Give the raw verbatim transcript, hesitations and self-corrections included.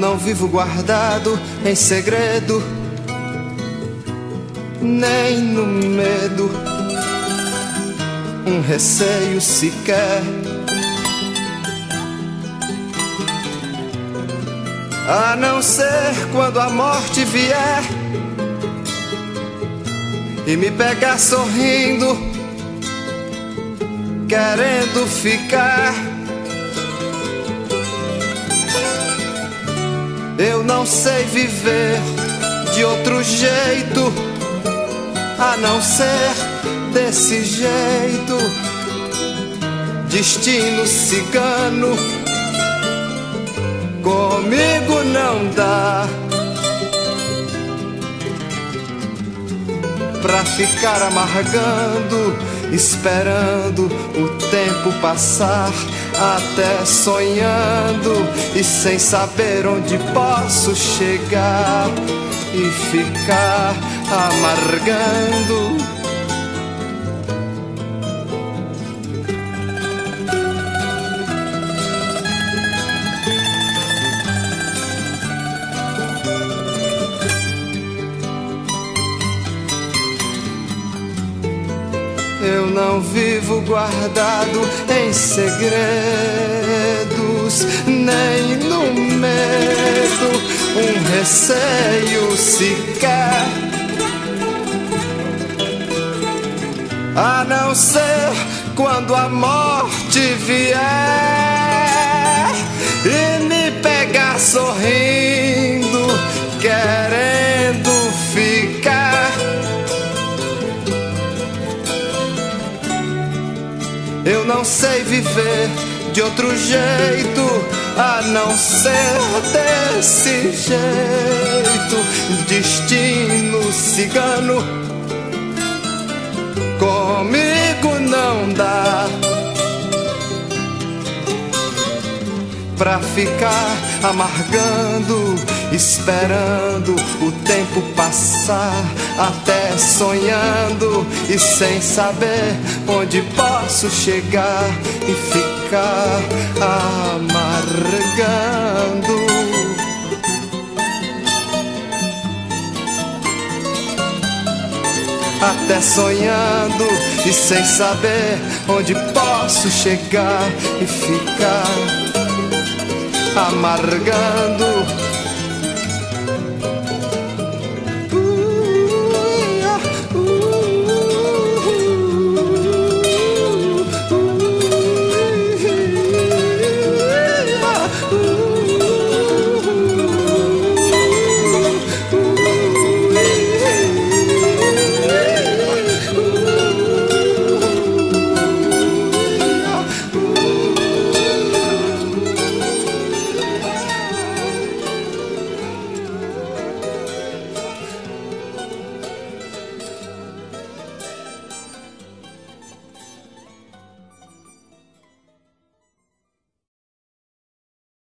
não vivo guardado em segredo, nem no medo, um receio sequer. A não ser quando a morte vier e me pegar sorrindo, querendo ficar. Eu não sei viver de outro jeito, a não ser desse jeito. Destino cigano, comigo não dá pra ficar amargando, esperando o tempo passar, até sonhando e sem saber onde posso chegar e ficar amargando. Eu não vivo guardado em segredos, nem no medo, um receio sequer. A não ser quando a morte vier e me pegar sorrindo, querendo ficar. Eu não sei viver de outro jeito, a não ser desse jeito. Destino cigano, comigo não dá pra ficar amargando, esperando o tempo passar, até sonhando e sem saber onde posso chegar e ficar amargando. Até sonhando e sem saber onde posso chegar e ficar amargando.